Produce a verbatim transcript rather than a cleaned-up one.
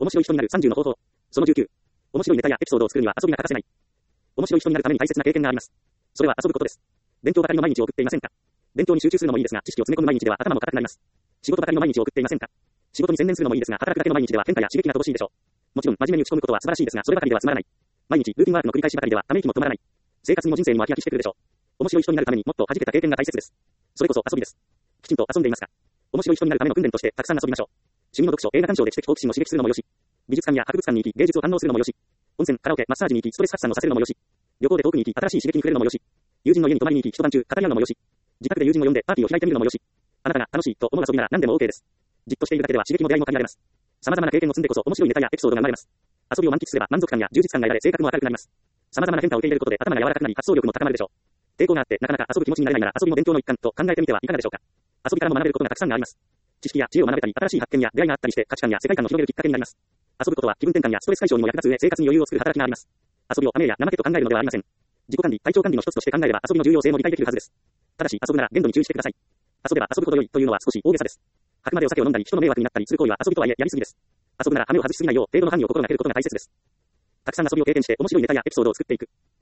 面白い人になるさんじゅうの方法。そのじゅうきゅう。面白いネタやエピソードを作るには遊びが欠かせない。面白い人になるために大切な経験があります。それは遊ぶことです。勉強ばかりの毎日を送っていませんか？勉強に集中するのもいいですが、知識を詰め込む毎日では頭も固くなります。仕事ばかりの毎日を送っていませんか？仕事に専念するのもいいですが、働くだけの毎日では変化や刺激が乏しいでしょう。もちろん真面目に打ち込むことは素晴らしいですが、そればかりではつまらない。毎日ルーティンワークの繰り返しばかりではため息も止まらない。生活にも人生にも飽き飽きしてくるでしょう。面白い人になるためにもっと弾けた経験が大切です。それこそ遊びです。きちんと遊んでいますか？面白い人になるための訓練としてたくさん遊びましょう。趣味の読書、映画鑑賞で知的好奇心を刺激するのもよし、美術館や博物館に行き芸術を堪能するのもよし、温泉、カラオケ、マッサージに行きストレス発散をさせるのもよし、旅行で遠くに行き新しい刺激に触れるのもよし、友人の家に泊まりに行き一晩中語り合うのもよし、自宅で友人を呼んでパーティーを開いてみるのもよし、あなたが楽しいと思う遊びなら何でも OK です。じっとしているだけでは刺激も出会いも限られます。様々な経験を積んでこそ面白いネタやエピソードが生まれます。遊びを満喫すれば満足感や充実感が得られ性格も明るくなります。様々な変化を受け入れることで頭が柔らかくなり発想力も高まるでしょう。抵抗があってなかなか遊ぶ気持ちになれないなら遊びも勉強の一環と考えてみてはいかがでしょうか。遊びからも学べることがたくさんあります。知識や知恵を学べたり新しい発見や出会いがあったりして価値観や世界観を広げるきっかけになります。遊ぶことは気分転換やストレス解消にも役立つ上生活に余裕を作る働きがあります。遊びを甘えや怠けと考えるのではありません。自己管理、体調管理の一つとして考えれば遊びの重要性も理解できるはずです。ただし遊ぶなら限度に注意してください。遊べば遊ぶほど良いというのは少し大げさです。あくまでお酒を飲んだり人の迷惑になったりする行為は遊びとはいえやりすぎです。遊ぶなら羽目を外しすぎないよう程度の範囲を心がけることが大切です。たくさん遊びを経験して面白いネタやエピソードを作っていく。